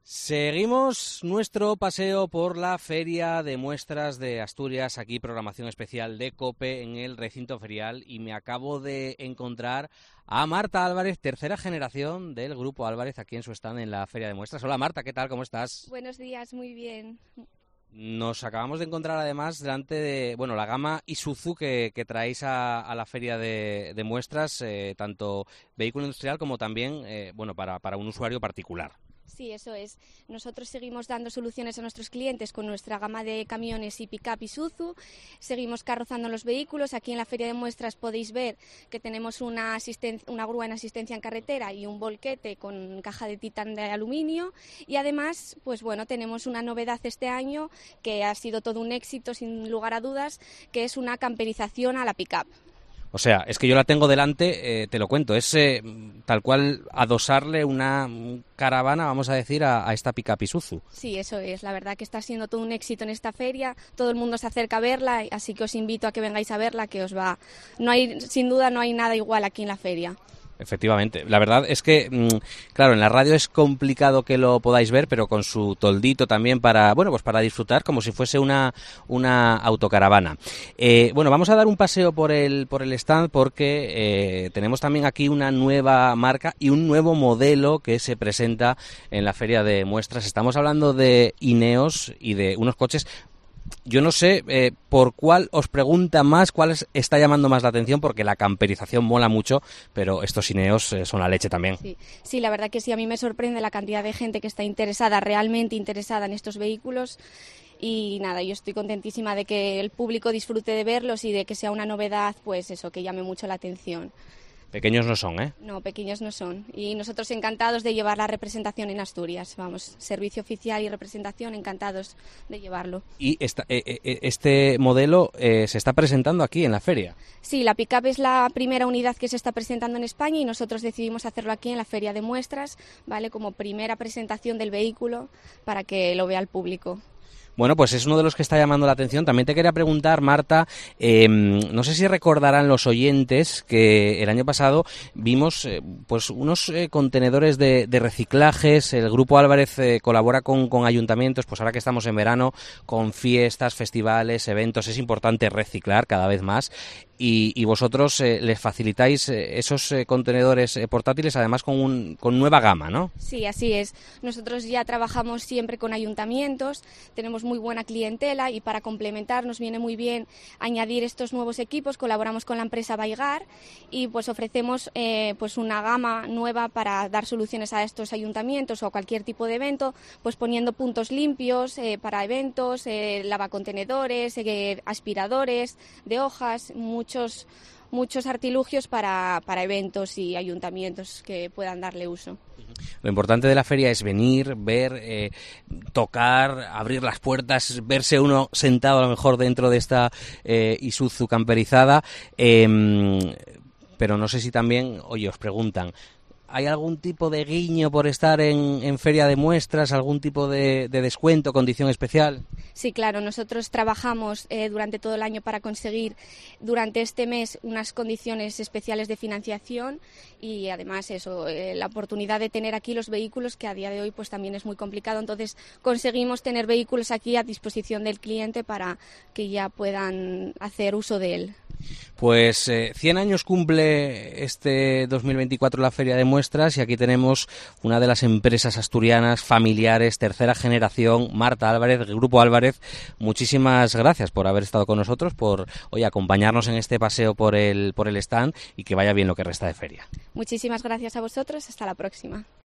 Seguimos nuestro paseo por la Feria de Muestras de Asturias, aquí programación especial de COPE en el recinto ferial, y me acabo de encontrar a Marta Álvarez, tercera generación del Grupo Álvarez, aquí en su stand en la Feria de Muestras. Hola Marta, ¿qué tal? ¿Cómo estás? Buenos días, muy bien. Nos acabamos de encontrar además delante de la gama Isuzu que traéis a la Feria de Muestras, tanto vehículo industrial como también para un usuario particular. Sí, eso es. Nosotros seguimos dando soluciones a nuestros clientes con nuestra gama de camiones y pick-up Isuzu. Seguimos carrozando los vehículos. Aquí en la Feria de Muestras podéis ver que tenemos una grúa en asistencia en carretera y un volquete con caja de titán de aluminio. Y además, tenemos una novedad este año que ha sido todo un éxito, sin lugar a dudas, que es una camperización a la pick-up. O sea, es que yo la tengo delante, te lo cuento, es tal cual adosarle una caravana, vamos a decir, a esta pick-up Isuzu. Sí, eso es, la verdad que está siendo todo un éxito en esta feria, todo el mundo se acerca a verla, así que os invito a que vengáis a verla, que os va... sin duda no hay nada igual aquí en la feria. Efectivamente, la verdad es que, claro, en la radio es complicado que lo podáis ver, pero con su toldito también para disfrutar como si fuese una autocaravana. Vamos a dar un paseo por el stand porque tenemos también aquí una nueva marca y un nuevo modelo que se presenta en la Feria de Muestras. Estamos hablando de Ineos y de unos coches. Yo no sé por cuál os pregunta más, cuál está llamando más la atención, porque la camperización mola mucho, pero estos Ineos son la leche también. Sí, la verdad que sí, a mí me sorprende la cantidad de gente que está realmente interesada en estos vehículos. Y nada, yo estoy contentísima de que el público disfrute de verlos y de que sea una novedad, que llame mucho la atención. Pequeños no son, ¿eh? No, pequeños no son. Y nosotros encantados de llevar la representación en Asturias. Vamos, servicio oficial y representación, encantados de llevarlo. ¿Y este modelo se está presentando aquí en la feria? Sí, la pick-up es la primera unidad que se está presentando en España y nosotros decidimos hacerlo aquí en la Feria de Muestras, ¿vale? Como primera presentación del vehículo para que lo vea el público. Bueno, pues es uno de los que está llamando la atención. También te quería preguntar, Marta, no sé si recordarán los oyentes que el año pasado vimos unos contenedores de reciclajes. El Grupo Álvarez colabora con ayuntamientos, pues ahora que estamos en verano, con fiestas, festivales, eventos. Es importante reciclar cada vez más. Y vosotros les facilitáis esos contenedores portátiles, además con nueva gama, ¿no? Sí, así es. Nosotros ya trabajamos siempre con ayuntamientos, tenemos muy buena clientela y para complementar nos viene muy bien añadir estos nuevos equipos. Colaboramos con la empresa Baigar y pues ofrecemos una gama nueva para dar soluciones a estos ayuntamientos o a cualquier tipo de evento, pues poniendo puntos limpios para eventos, lavacontenedores, aspiradores de hojas, muchos artilugios para eventos y ayuntamientos que puedan darle uso. Lo importante de la feria es venir, ver, tocar, abrir las puertas, verse uno sentado a lo mejor dentro de esta Isuzu camperizada, pero no sé si también, os preguntan, ¿hay algún tipo de guiño por estar en Feria de Muestras, algún tipo de descuento, condición especial? Sí, claro, nosotros trabajamos durante todo el año para conseguir durante este mes unas condiciones especiales de financiación y además la oportunidad de tener aquí los vehículos, que a día de hoy pues también es muy complicado. Entonces conseguimos tener vehículos aquí a disposición del cliente para que ya puedan hacer uso de él. Pues 100 años cumple este 2024 la Feria de Muestras y aquí tenemos una de las empresas asturianas familiares, tercera generación, Marta Álvarez, del Grupo Álvarez. Muchísimas gracias por haber estado con nosotros, por acompañarnos en este paseo por el stand y que vaya bien lo que resta de feria. Muchísimas gracias a vosotros, hasta la próxima.